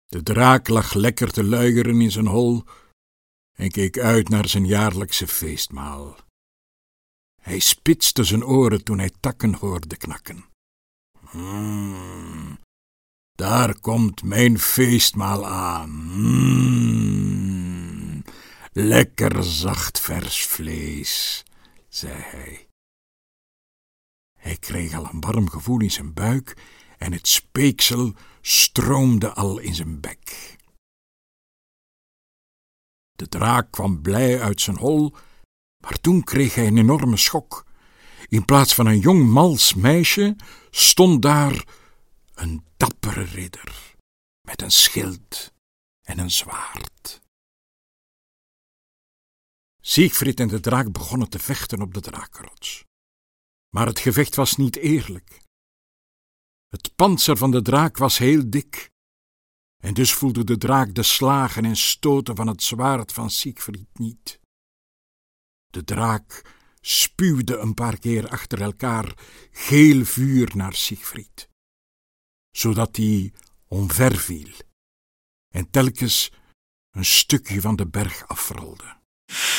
De draak lag lekker te luieren in zijn hol en keek uit naar zijn jaarlijkse feestmaal. Hij spitste zijn oren toen hij takken hoorde knakken. Daar komt mijn feestmaal aan. Lekker zacht vers vlees, zei hij. Hij kreeg al een warm gevoel in zijn buik en het speeksel stroomde al in zijn bek. De draak kwam blij uit zijn hol, maar toen kreeg hij een enorme schok. In plaats van een jong mals meisje stond daar een dappere ridder met een schild en een zwaard. Siegfried en de draak begonnen te vechten op de drakenrots. Maar het gevecht was niet eerlijk. Het pantser van de draak was heel dik, en dus voelde de draak de slagen en stoten van het zwaard van Siegfried niet. De draak spuwde een paar keer achter elkaar geel vuur naar Siegfried, zodat hij omverviel en telkens een stukje van de berg afrolde.